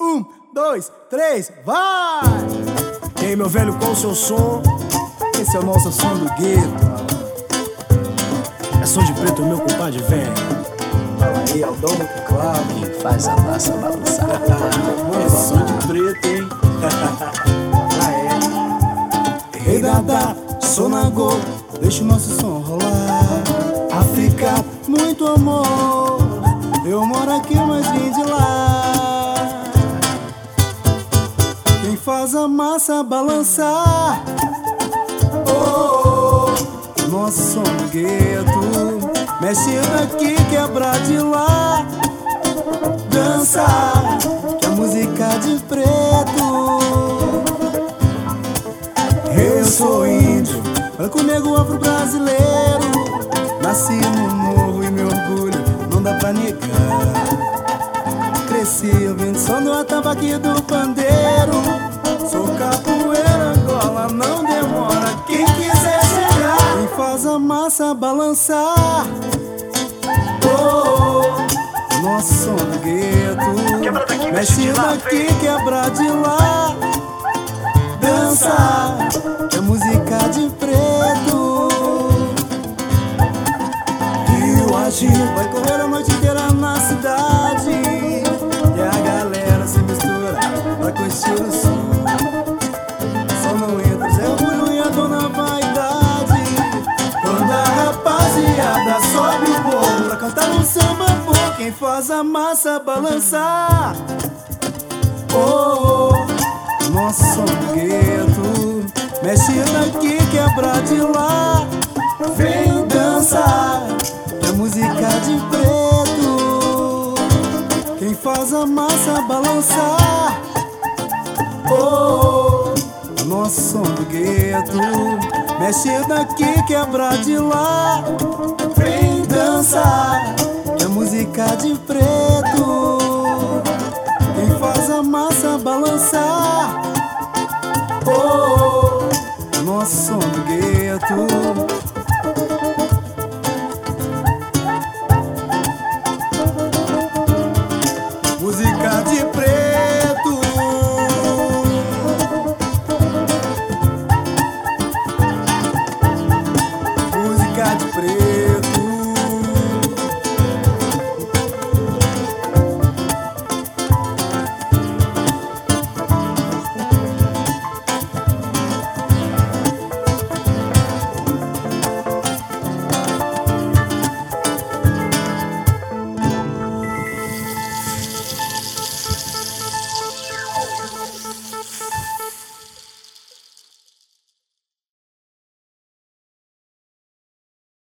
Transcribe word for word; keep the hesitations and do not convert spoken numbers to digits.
Um, dois, três, vai! E aí, meu velho, qual o seu som? Esse é o nosso som do gueto. É som de preto, meu compadre, vem. Fala aí, Aldão do teclado. Que faz a massa balançar. É som de preto, hein? Ah, é. Ei, Dada, Sonagol, deixa o nosso som rolar. África, muito amor. Eu moro aqui, mas vim de lá. Quem faz a massa balançar? Oh, oh, nosso som do gueto. Mexe daqui, quebra de lá. Dança, que é música de preto. Eu sou índio, branco, negro, afro-brasileiro. Nasci no morro e meu orgulho não dá pra negar. Cresci ouvindo som do atabaque do pandeiro. Sou capoeira, Angola, não demora. Quem quiser chegar, quem faz a massa balançar. Oh, oh, nosso som do gueto. Mexe daqui, quebra de lá. Dança, é música de preto. Rio Agir vai correr a noite inteira na cidade. E a galera se mistura pra curtir o som. Só não entra Zé Orgulho e a dona Vaidade. Quando a rapaziada sobe o morro pra cantar um samba bom, quem faz a massa balançar? Oh, oh, nosso som do gueto. Mexe daqui, quebra de lá. Vem dançar, é música de preto. Quem faz a massa balançar? Oh, oh, nosso som do gueto. Mexe daqui, quebra de lá. Vem dançar, é música de preto. Quem faz a massa balançar? Oh, oh, nosso som do gueto.